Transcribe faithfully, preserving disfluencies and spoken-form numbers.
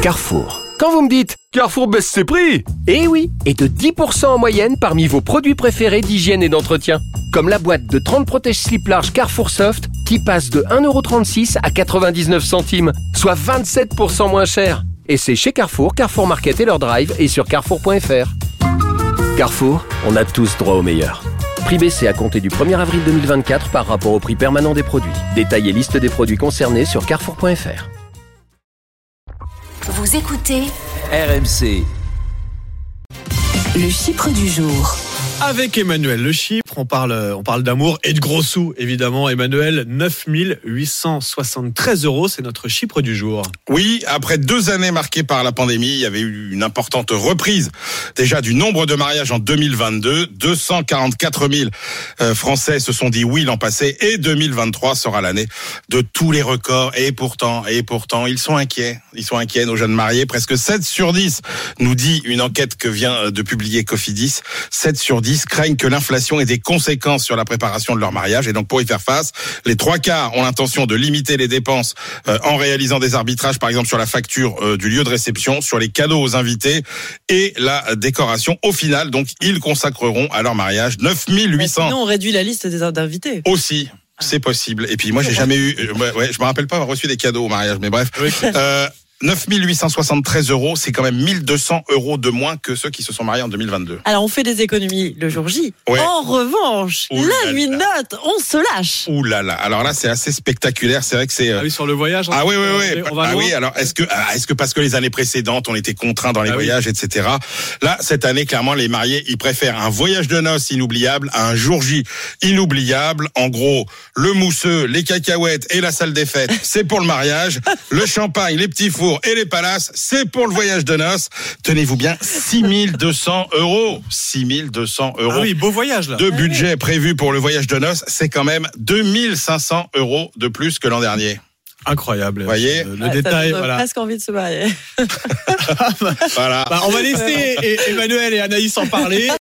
Carrefour. Quand vous me dites « Carrefour baisse ses prix !» Eh oui, et de dix pour cent en moyenne parmi vos produits préférés d'hygiène et d'entretien. Comme la boîte de trente protège-slips larges Carrefour Soft qui passe de un euro trente-six à quatre-vingt-dix-neuf centimes, soit vingt-sept pour cent moins cher. Et c'est chez Carrefour, Carrefour Market et leur drive et sur carrefour point f r. Carrefour, on a tous droit au meilleur. Prix baissé à compter du premier avril deux mille vingt-quatre par rapport au prix permanent des produits. Détail et liste des produits concernés sur carrefour point f r. Vous écoutez R M C. Le Chypre du jour. Avec Emmanuel, le Chypre, on parle, on parle d'amour et de gros sous, évidemment. Emmanuel, neuf mille huit cent soixante-treize euros, c'est notre Chypre du jour. Oui, après deux années marquées par la pandémie, il y avait eu une importante reprise déjà du nombre de mariages en deux mille vingt-deux. deux cent quarante-quatre mille euh, Français se sont dit oui l'an passé et deux mille vingt-trois sera l'année de tous les records. Et pourtant, et pourtant, ils sont inquiets. Ils sont inquiets, nos jeunes mariés. Presque sept sur dix, nous dit une enquête que vient de publier Cofidis. sept sur dix craignent que l'inflation ait des conséquences sur la préparation de leur mariage. Et donc, pour y faire face, les trois quarts ont l'intention de limiter les dépenses euh, en réalisant des arbitrages, par exemple sur la facture euh, du lieu de réception, sur les cadeaux aux invités et la décoration. Au final, donc, ils consacreront à leur mariage neuf mille huit cents. Sinon, on réduit la liste des invités. Aussi. C'est possible. Et puis moi, j'ai jamais eu, ouais, ouais, je me rappelle pas avoir reçu des cadeaux au mariage, mais bref. Oui. Euh, neuf mille huit cent soixante-treize euros, c'est quand même mille deux cents euros de moins que ceux qui se sont mariés en deux mille vingt-deux. Alors, on fait des économies le jour J. Ouais. En revanche, Ouh la là nuit de là. noces, on se lâche. Ouh là là. Alors là, c'est assez spectaculaire. C'est vrai que c'est. Ah oui, sur le voyage. Ah oui, oui, oui. On va ah loin. oui. Alors, est-ce que, ah, est-ce que parce que les années précédentes, on était contraints dans les Ah voyages, oui. et cetera. Là, cette année, clairement, les mariés, ils préfèrent un voyage de noces inoubliable à un jour J inoubliable. En gros, le mousseux, les cacahuètes et la salle des fêtes, c'est pour le mariage. Le champagne, les petits fours et les palaces, c'est pour le voyage de noces. Tenez-vous bien, six mille deux cents euros. six mille deux cents euros. Ah oui, beau voyage là. De budget prévu pour le voyage de noces, c'est quand même deux mille cinq cents euros de plus que l'an dernier. Incroyable. Vous voyez, le Ouais, détail, ça donne voilà. presque envie de se marier. voilà. Bah, on va laisser Emmanuel et Anaïs en parler.